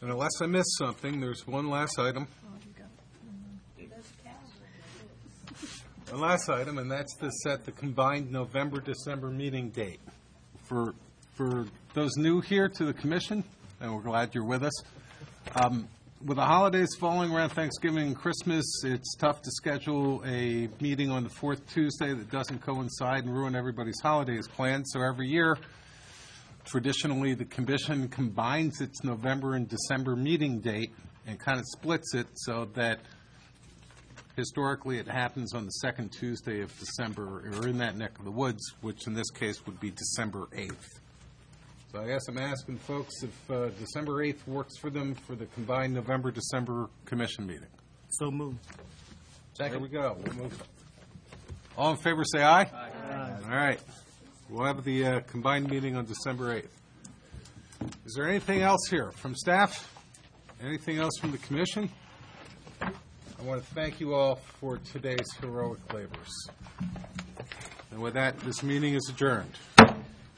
And unless I missed something, there's one last item. One last item, and that's to set the combined November-December meeting date. For those new here to the commission, and we're glad you're with us, with the holidays falling around Thanksgiving and Christmas, it's tough to schedule a meeting on the fourth Tuesday that doesn't coincide and ruin everybody's holidays plans. So every year, traditionally, the commission combines its November and December meeting date and kind of splits it so that historically it happens on the second Tuesday of December, or in that neck of the woods, which in this case would be December 8th. So I guess I'm asking folks if December 8th works for them for the combined November-December commission meeting. So moved. There we go. We'll move. All in favor say aye. Aye. All right. We'll have the combined meeting on December 8th. Is there anything else here from staff? Anything else from the commission? I want to thank you all for today's heroic labors. And with that, this meeting is adjourned.